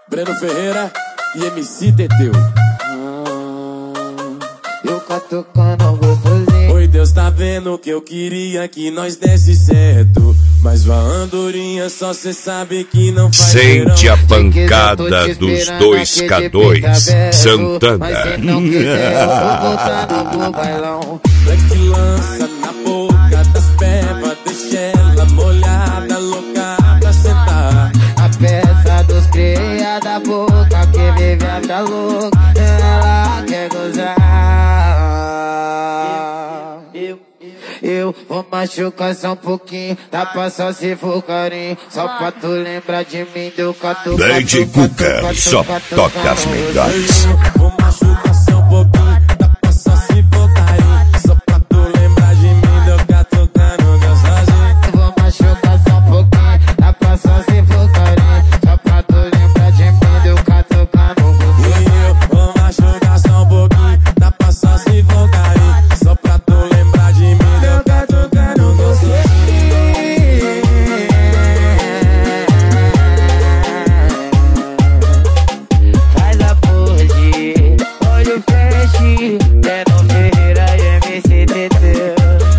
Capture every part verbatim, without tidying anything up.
Breno Ferreira e M C Teteu. Eu catucando gostosinho. Oi, Deus tá vendo que eu queria que nós desse certo, mas a andorinha só cê sabe que não faz. Sente a pancada dos dois K dois, Santana. Mas se não quiser eu vou voltando pro bailão. Black lança na boca das pebas, deixa ela molhada, louca pra sentar. A peça dos cria da boca que vive a vida louca, ela quer gozar. Eu, eu vou machucar só um pouquinho, dá pra só se for carinho, só pra tu lembrar de mim, deu catu. D J Cuca só toca as melhores. Vou machucar só um pouquinho, dá pra só se for carinho, só pra tu lembrar de mim, deu catucando gostosinho. Vou machucar só um pouquinho, dá pra só se for carinho, só pra tu lembrar de mim, deu catucando gostosinho. Eu vou machucar só um pouquinho, dá pra só se for carinho, só pra tu lembrar de mim, deu catucando gostosinho. Faz a pose, olho feche, Breno Ferreira e M C Teteu.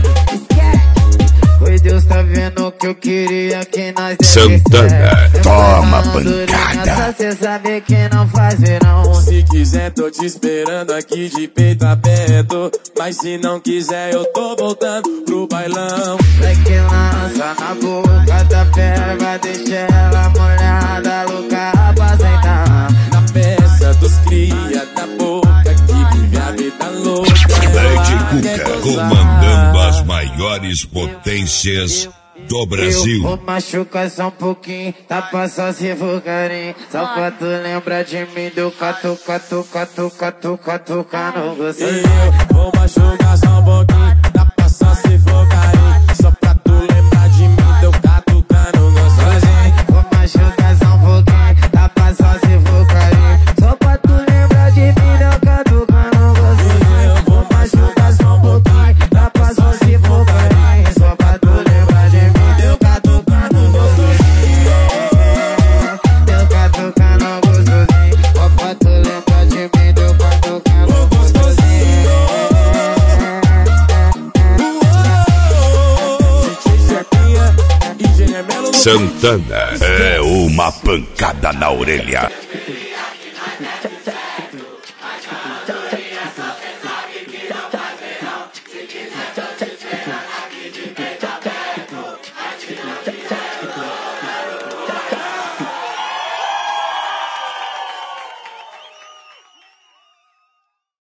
Oi, Deus tá vendo que eu queria que nós desse Santana, certo. toma Mas a andorinha pancada. só cê sabe que não faz verão. Se quiser tô te esperando aqui de peito aberto, mas se não quiser eu tô voltando pro bailão. Black lança na boca da perva, deixa ela molhada, louca pra sentar. Na peça dos cria da boca que vive a vida louca. D J Cuca comandando as maiores potências do Brasil. Eu vou machucar só um pouquinho, tá pra só se for carinho, só pra tu lembrar de mim, deu catu, catu, catu, catu, catu, cano gostosinho. Eu vou machucar só um pouquinho, dá pra só se for carinho, só pra tu lembrar de mim, deu catucando gostosinho. Vou machucar só um pouquinho, dá pra só se for carinho, só pra tu lembrar de mim, deu catu, cano gostosinho. Eu vou machucar só um pouquinho, Dá pra só se for carinho, só pra tu lembrar de mim, deu catucando gostosinho. Deu catucando gostosinho, só pra tu lembrar de mim, deu catucando gostosinho. Santana é uma pancada na orelha.